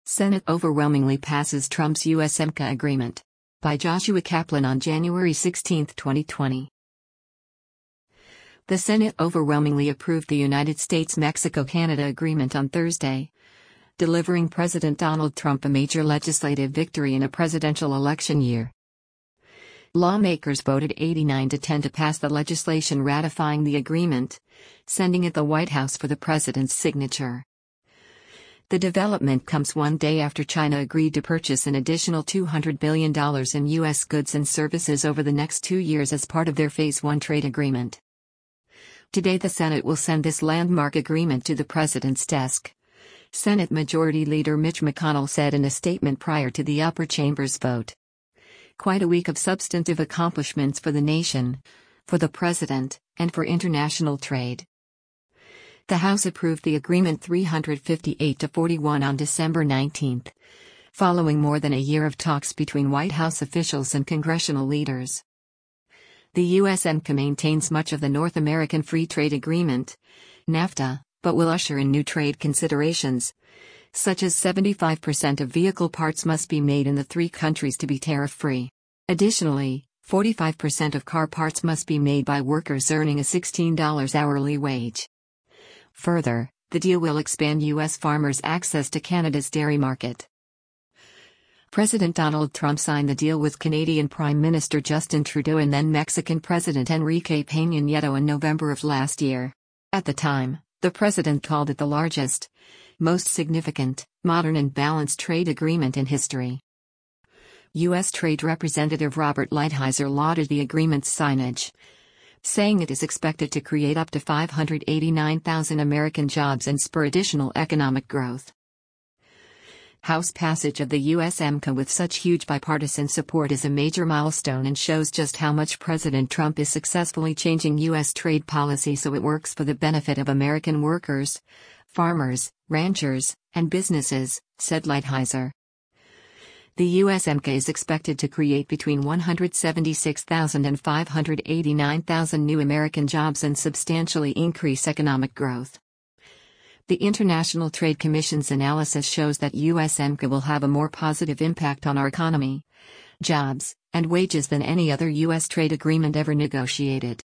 Senate overwhelmingly passes Trump's USMCA agreement. By Joshua Kaplan on January 16, 2020. The Senate overwhelmingly approved the United States-Mexico-Canada agreement on Thursday, delivering President Donald Trump a major legislative victory in a presidential election year. Lawmakers voted 89-10 to pass the legislation ratifying the agreement, sending it to the White House for the president's signature. The development comes one day after China agreed to purchase an additional $200 billion in U.S. goods and services over the next 2 years as part of their Phase 1 trade agreement. Today the Senate will send this landmark agreement to the president's desk, Senate Majority Leader Mitch McConnell said in a statement prior to the upper chamber's vote. Quite a week of substantive accomplishments for the nation, for the president, and for international trade. The House approved the agreement 358-41 on December 19, following more than a year of talks between White House officials and congressional leaders. The USMCA maintains much of the North American Free Trade Agreement, NAFTA, but will usher in new trade considerations, such as 75% of vehicle parts must be made in the 3 countries to be tariff-free. Additionally, 45% of car parts must be made by workers earning a $16 hourly wage. Further, the deal will expand U.S. farmers' access to Canada's dairy market. President Donald Trump signed the deal with Canadian Prime Minister Justin Trudeau and then Mexican President Enrique Peña Nieto in November of last year. At the time, the president called it the largest, most significant, modern and balanced trade agreement in history. U.S. Trade Representative Robert Lighthizer lauded the agreement's signage, saying it is expected to create up to 589,000 American jobs and spur additional economic growth. House passage of the USMCA with such huge bipartisan support is a major milestone and shows just how much President Trump is successfully changing U.S. trade policy so it works for the benefit of American workers, farmers, ranchers, and businesses, said Lighthizer. The USMCA is expected to create between 176,000 and 589,000 new American jobs and substantially increase economic growth. The International Trade Commission's analysis shows that USMCA will have a more positive impact on our economy, jobs, and wages than any other U.S. trade agreement ever negotiated.